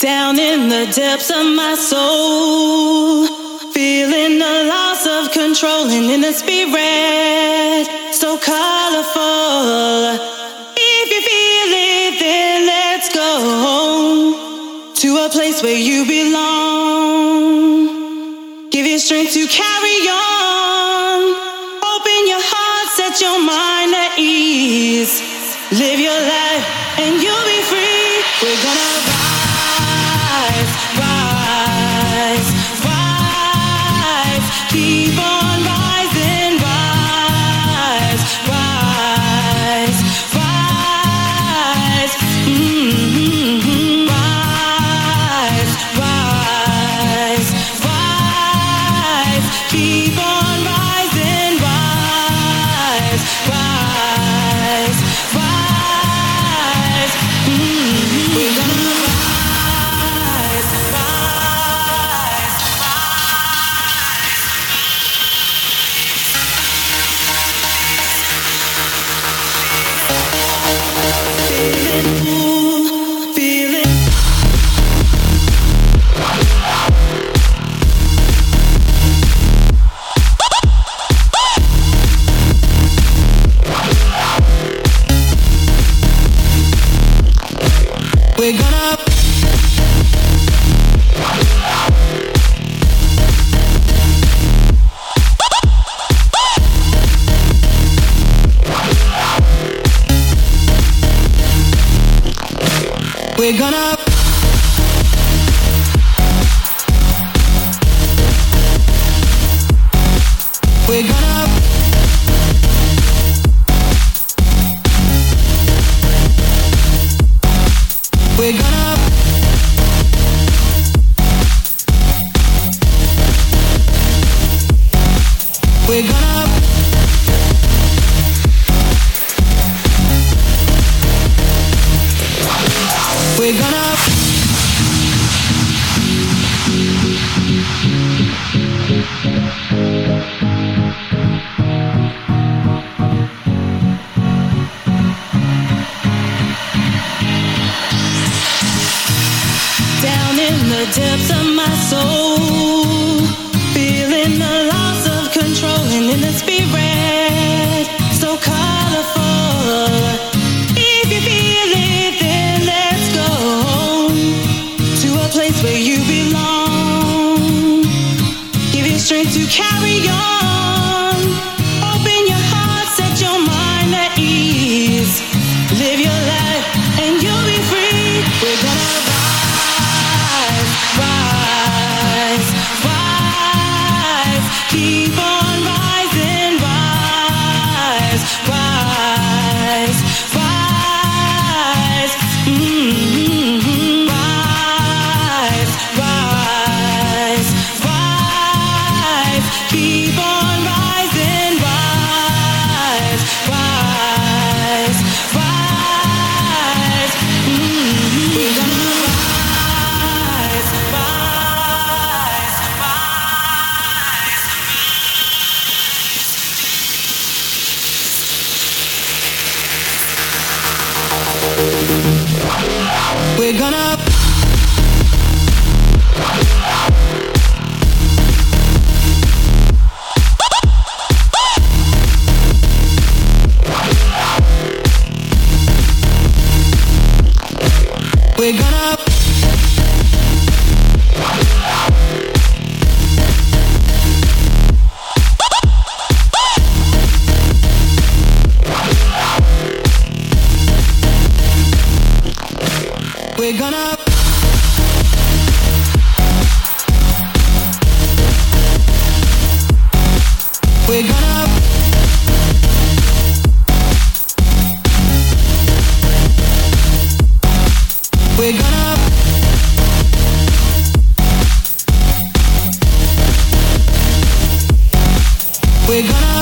Down in the depths of my soul, feeling the loss of control and in the spirit, so colorful. If you feel it, then let's go to a place where you belong. Give you strength to carry on. Open your heart, set your mind at ease. Live your life and you'll be free. We're gonna rise, rise, rise. Keep on rising, rise, rise, rise. Rise, rise, rise. Keep on rising, rise, rise, rise. We're gonna rise, rise, feeling cool, feeling. We're gonna We're gonna We're gonna We're gonna We're gonna We're gonna down in the depths of my soul, feeling the loss of control and in the spirit, so colorful. If you feel it, then let's go to a place where you belong. Give you strength to carry on. Open your heart, set your mind at ease. Live your life and you'll be free. We're gonna rise, rise, rise. Keep on rising, rise, rise, rise. Rise, rise, rise. Keep on rising, rise, rise, rise. We're gonna rise, rise, rise. We're gonna We're gonna We're gonna We're gonna We're gonna We're gonna